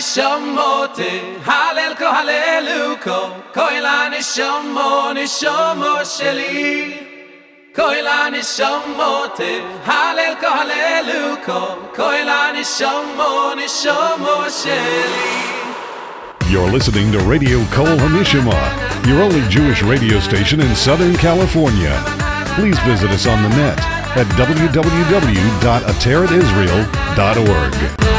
nishamote halel ko haleluko koila nishamo sheli koila nishamote halel ko haleluko koila nishamo sheli. You're listening to Radio Kol Hanishma, your only Jewish radio station in Southern California. Please visit us on the net at www.ateratisrael.org.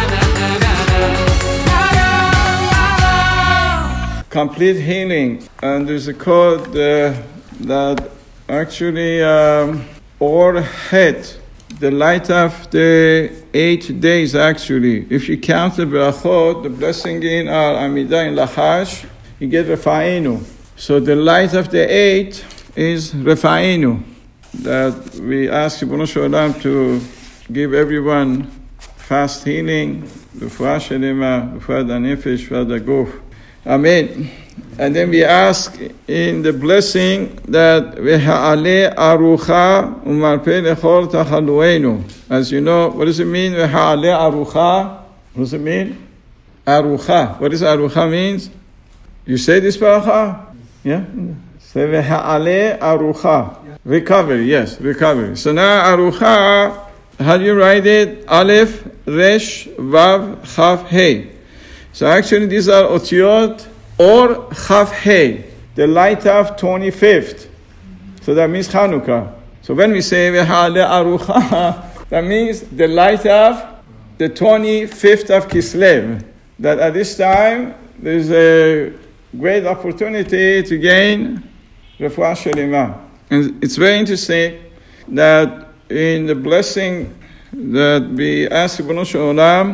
Complete healing, and there's a code that actually or head the light of the 8 days. Actually, if you count the brachot, the blessing in our Amidah in Lachash, you get Refa'enu. So the light of the 8 is Refa'enu, that we ask Ribono Shel Olam to give everyone fast healing, Refuah Shelema, Refuah Nefesh, Refuah Guf. Amen. And then we ask in the blessing that V'ha'ale arucha u'marpeh lechol tachaluenu. As you know, what does it mean? V'ha'ale arucha. What does it mean? Arucha. What does arucha means? You say this paracha? Yeah? Say V'ha'ale arucha. Recovery, yes, recovery. So now arucha, how do you write it? Aleph, Resh, Vav, Chav, Hey. So actually these are otiyot or Chav Hey, the light of 25th. So that means Chanukah. So when we say V'ha'ale arucha, that means the light of the 25th of Kislev. That at this time there's a great opportunity to gain Refuah Shelema. And it's very interesting that in the blessing that we ask Ribono Shel Olam,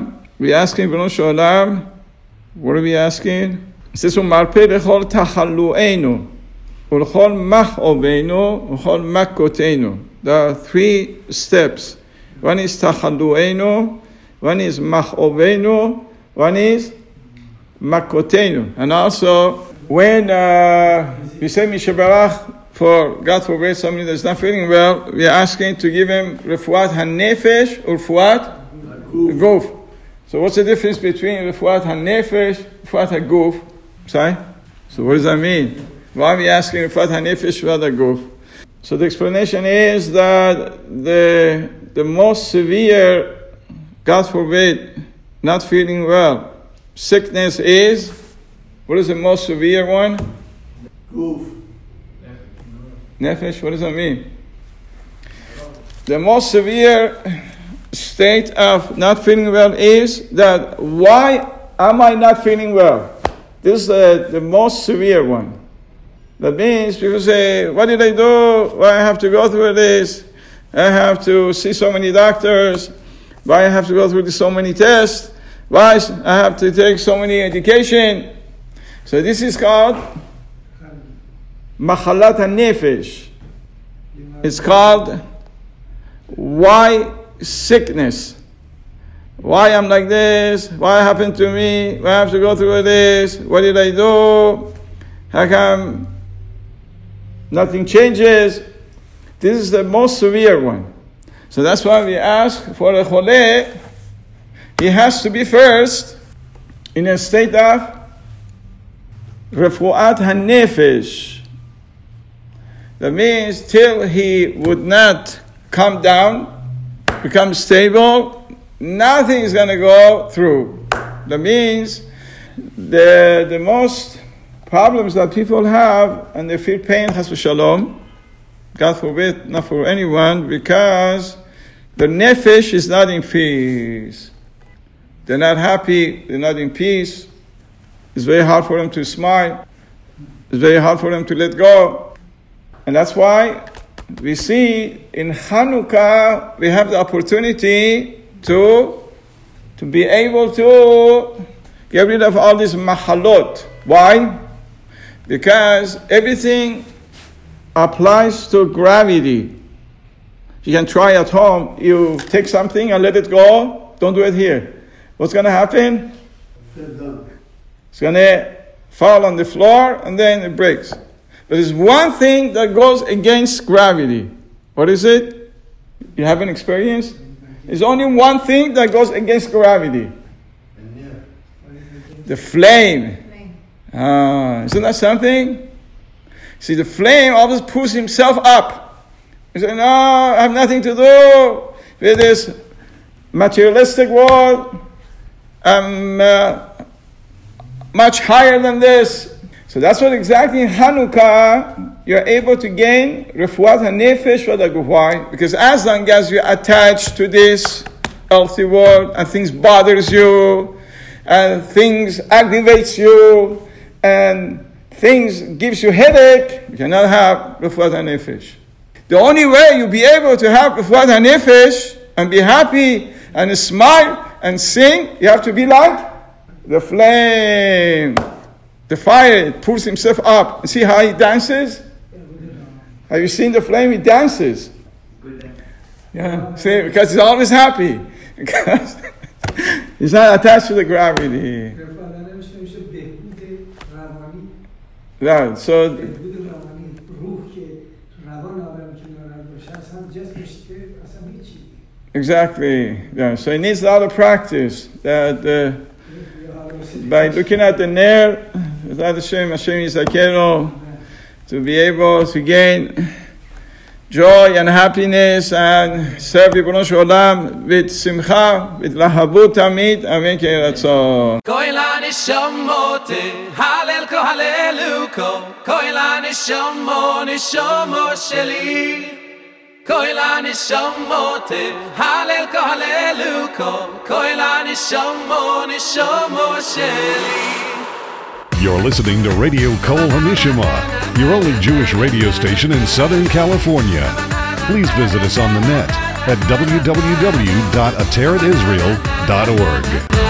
what are we asking? It says, "U'marpeh lechol tachaluenu, u'lechol mach'oveinu, u'lechol makkoteinu." There are 3 steps. One is tachaluenu, one is mach'oveinu, one is makkoteinu. And also, when we say Mishabarach, for God forbid somebody that's not feeling well, we are asking to give him Refuat HaNefesh or Refuat Guf. So what's the difference between Refuat HaNefesh, Refuat HaGuf? Sorry? So what does that mean? Why are we asking Refuat HaNefesh, Refuat HaGuf? So the explanation is that the most severe, God forbid, not feeling well, sickness is, what is the most severe one? Guf. Nefesh, what does that mean? The most severe state of not feeling well is that, why am I not feeling well? This is the most severe one. That means people say, what did I do? Why I have to go through this? I have to see so many doctors. Why I have to go through so many tests? Why I have to take so many education? So this is called Machalat HaNefesh. It's called why sickness. Why I'm like this? Why happened to me? Why I have to go through this? What did I do? How come nothing changes? This is the most severe one. So that's why we ask for a choleh. He has to be first in a state of Refuat HaNefesh. That means till he would not come down, become stable, nothing is going to go through. That means the most problems that people have, and they feel pain, chas v'shalom, God forbid, not for anyone, because the nefesh is not in peace. They're not happy, they're not in peace. It's very hard for them to smile. It's very hard for them to let go. And that's why we see in Hanukkah, we have the opportunity to be able to get rid of all these machalot. Why? Because everything applies to gravity. You can try at home. You take something and let it go. Don't do it here. What's going to happen? It's going to fall on the floor and then it breaks. But there's one thing that goes against gravity. What is it? You haven't experienced? There's only one thing that goes against gravity. The flame. Isn't that something? See, the flame always pulls himself up. He says, no, I have nothing to do with this materialistic world. I'm much higher than this. So that's what exactly in Hanukkah you're able to gain refuat hanefesh v'haguf. Why? Because as long as you're attached to this earthly world and things bothers you and things aggravates you and things gives you headache, you cannot have refuat hanefesh. The only way you'll be able to have refuat hanefesh and be happy and smile and sing, you have to be like the flame. The fire, it pulls himself up. See how he dances? Have you seen the flame? He dances. Yeah, see, because he's always happy. Because he's not attached to the gravity. Yeah, so exactly. Yeah, so he needs a lot of practice. That by looking at the Ner, Hashem Yisakeno, to be able to gain joy and happiness and serve Ribono Shel Olam with simcha, with lahabut tamid. Amen. Kei ratzon. Koi la nishamote, halel ko haleluko. Koi la nishamo, nishamo sheli. Koi la nishamote, halel ko haleluko. Koi la nishamo, nishamo sheli. You're listening to Radio Kol Hanishma, your only Jewish radio station in Southern California. Please visit us on the net at www.ateratisrael.org.